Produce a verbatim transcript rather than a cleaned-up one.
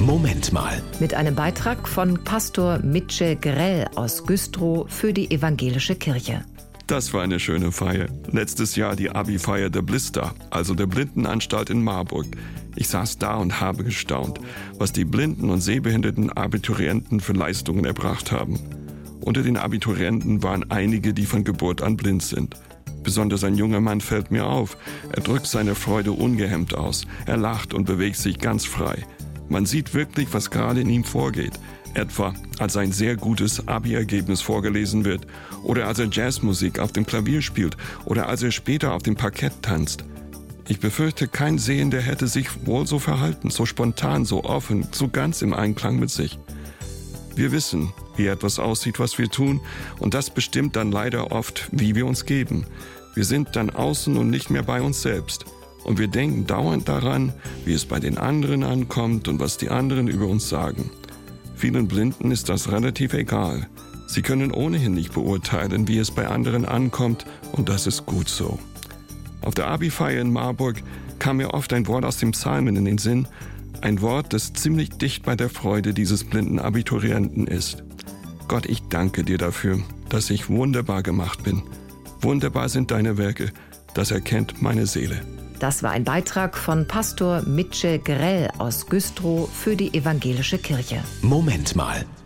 Moment mal. Mit einem Beitrag von Pastor Mitche Grell aus Güstrow für die Evangelische Kirche. Das war eine schöne Feier. Letztes Jahr die Abi-Feier der Blister, also der Blindenanstalt in Marburg. Ich saß da und habe gestaunt, was die blinden und sehbehinderten Abiturienten für Leistungen erbracht haben. Unter den Abiturienten waren einige, die von Geburt an blind sind. Besonders ein junger Mann fällt mir auf. Er drückt seine Freude ungehemmt aus. Er lacht und bewegt sich ganz frei. Man sieht wirklich, was gerade in ihm vorgeht. Etwa, als ein sehr gutes Abi-Ergebnis vorgelesen wird oder als er Jazzmusik auf dem Klavier spielt oder als er später auf dem Parkett tanzt. Ich befürchte, kein Sehender hätte sich wohl so verhalten, so spontan, so offen, so ganz im Einklang mit sich. Wir wissen, wie etwas aussieht, was wir tun, und das bestimmt dann leider oft, wie wir uns geben. Wir sind dann außen und nicht mehr bei uns selbst. Und wir denken dauernd daran, wie es bei den anderen ankommt und was die anderen über uns sagen. Vielen Blinden ist das relativ egal. Sie können ohnehin nicht beurteilen, wie es bei anderen ankommt, und das ist gut so. Auf der Abi-Feier in Marburg kam mir oft ein Wort aus dem Psalmen in den Sinn, ein Wort, das ziemlich dicht bei der Freude dieses blinden Abiturienten ist. Gott, ich danke dir dafür, dass ich wunderbar gemacht bin. Wunderbar sind deine Werke, das erkennt meine Seele. Das war ein Beitrag von Pastor Mitche Grell aus Güstrow für die Evangelische Kirche. Moment mal.